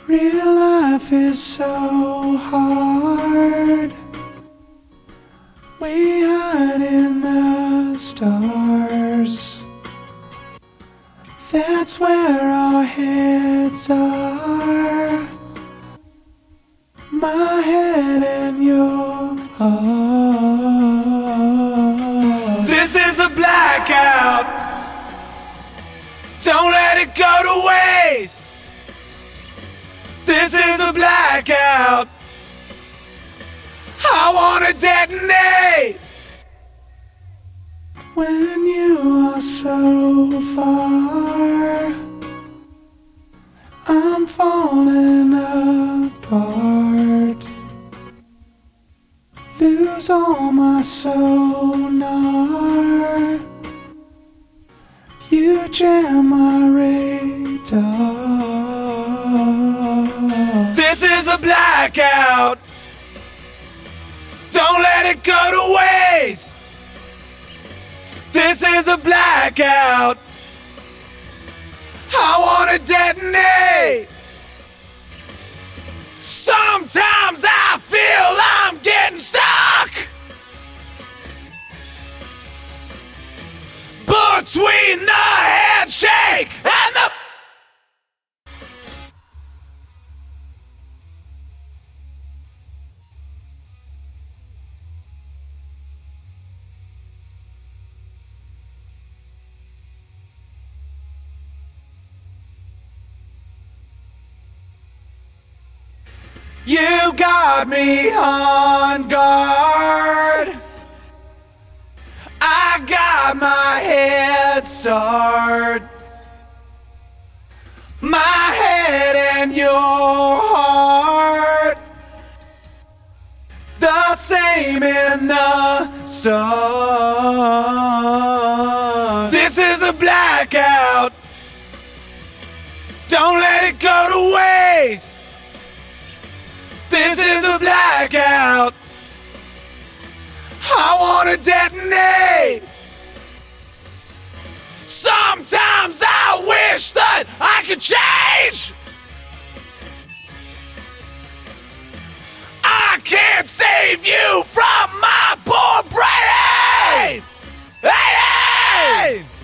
Real life is so hard. We hide in the stars. That's where our heads are. My head and your heart. This is a blackout. Don't let it go to waste. This is a blackout. I wanna detonate. When you are so far, I'm falling apart. Lose all my sonar. You jam my radar. This is a blackout. Don't let it go to waste. This is a blackout. I wanna detonate. Sometimes I feel I'm getting stuck between the handshake and the You got me on guard. I got my head start. My head and your heart, the same in the start. This is a blackout. Don't let it go to waste. This is a blackout. I wanna detonate. Sometimes I wish that I could change. I can't save you from my poor brain. Hey, hey!